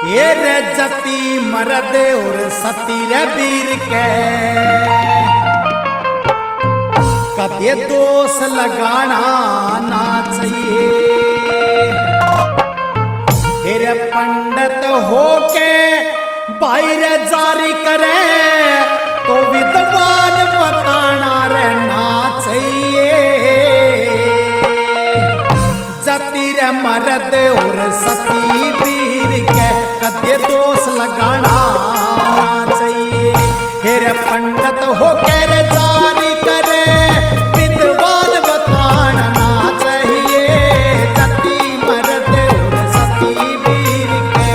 ये रे जती मरद और सती रे वीर के कदे दोष लगाना ना चाहिए। फिर पंडित होके बाहर जारी करे तो विद्वान बताना रहना चाहिए। जती रे मरद और सती वीर के कदे दोष लगाना चाहिए। फिर पंडित होके जारी करे विद्वान बताना चाहिए। जती मरद और सती वीर के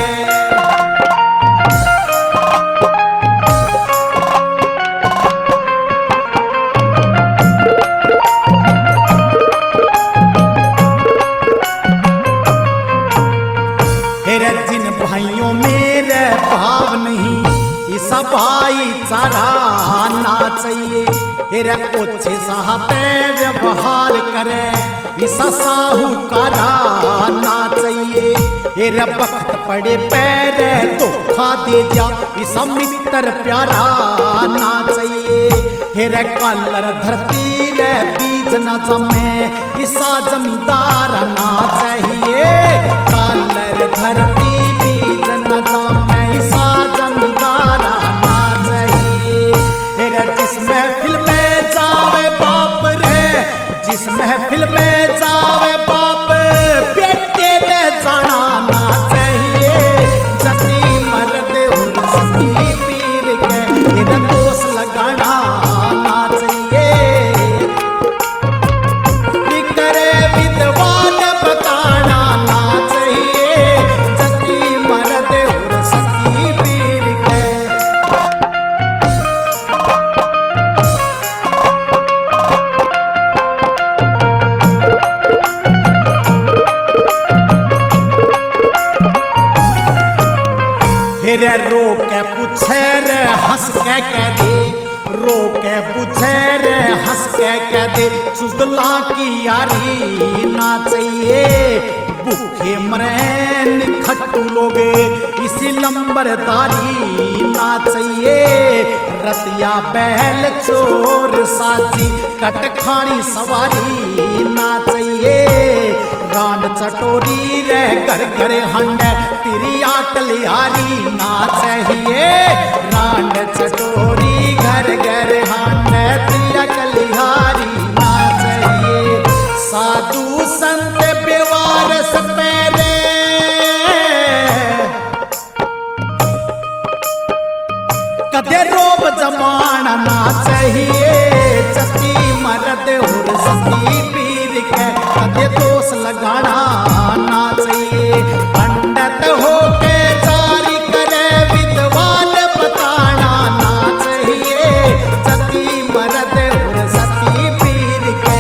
जिन भाइयों मेरे भाव नहीं इसा भाईचारा ना चाहिए। हेरे ओछे साहते व्यवहार करे इसा साहूकारा ना चाहिए। हेरे वक्त पड़े पैरे धोखा दे जा इसा मित्र प्यारा ना चाहिए। हेरे कलर धरती रे बीज न जमे इसा जमींदार ना चाहिए। कलर धरती बीज न जमे इसा जमींदार ना चाहिए। हेरे जिस महफिल में जावे बाप रे जिस महफिल में जावे बाप बेटे में जाना ना चाहिए। जती मर्द और सती वीर के हेरे दोष लगाना ना चाहिए। करे विद्वान बताना ना चाहिए। जती मर्द और सती वीर के फिर रो के पूछे रे हंस के कह दे रो के पूछे रे हंस के कह दे चुगला की यारी ना चाहिए। भूखे मरे खट्टू लोग इसी लंबरदारी ना चाहिए। रतिया बैल चोर साथी कटखानी सवारी ना चाहिए। रांड चटोरी रे घर घर हंड तिरिया कलियारी ना चाहिए। रांड चटोरी घर घर हंड तिरिया कलियारी ना चाहिए। साधु संत व्यवहार सपेरे कदे रोब जमाना ना चाहिए। जती मर्द और सती वीर के कदे दोष लगाना ना चाहिए। पंडित होके जारी करे विद्वान बताना ना चाहिए। जती मर्द और सती वीर के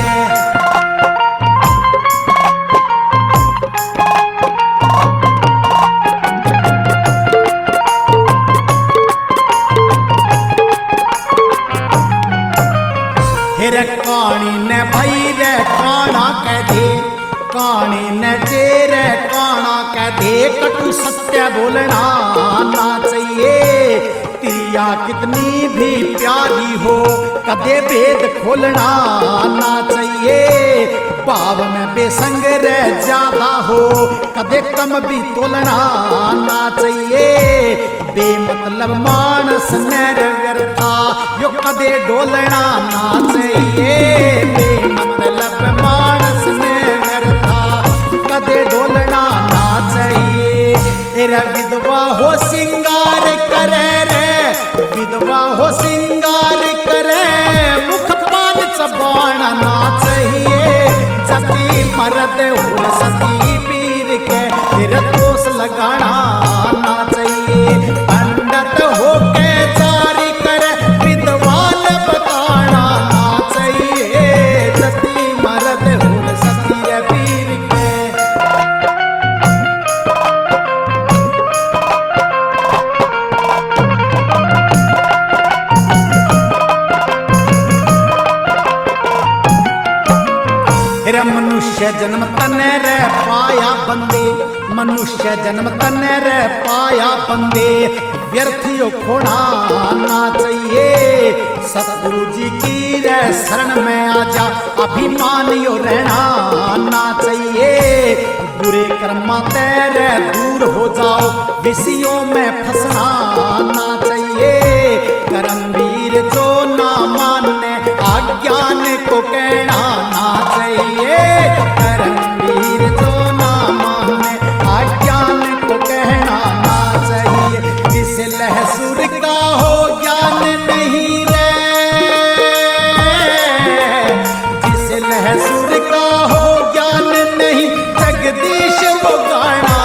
फिर कानी ने भाई रे काना कह दे कानी ने जेरे काना कह दे कटु सत्य बोलना ना चाहिए। तिरिया कितनी भी प्यारी हो कदे भेद खोलना ना चाहिए। भाव में बेसंग रे ज्यादा हो कदे कम भी तोलना ना चाहिए। बेमतलब मानस नर व्यर्था यो कदे डोलना ना चाहिए। बेमतलब मानस नर व्यर्था कदे डोलना ना चाहिए। तेरा विधवा हो सिंगार करे रे विधवा हो सिंगार करे मुख पान चबाना ना चाहिए। जती मर्द और सती वीर के फिर दोष लगाना ना चाहिए। पंडित होके जारी करे विद्वान बताना ना चाहिए। जती मर्द और सती वीर के मनुष्य जन्म तने रे पा पाया बंदे, मनुष्य जन्म तने रे पाया बंदे, व्यर्थियों खोना ना चाहिए। सतगुरु जी की रे शरण में आजा, अभिमान यो रहना ना चाहिए। बुरे कर्मा तेरे दूर हो जाओ, विषयों में फंसना ना चाहिए। कर्मवीर जो ना माने, अज्ञान को कहना ना चाहिए। कर्मवीर जो ना माने, अज्ञान को कहना ना चाहिए। जिस लहसुर का हो ज्ञान नहीं रे, जिस लहसुर का हो ज्ञान नहीं, जगदीश वो गाना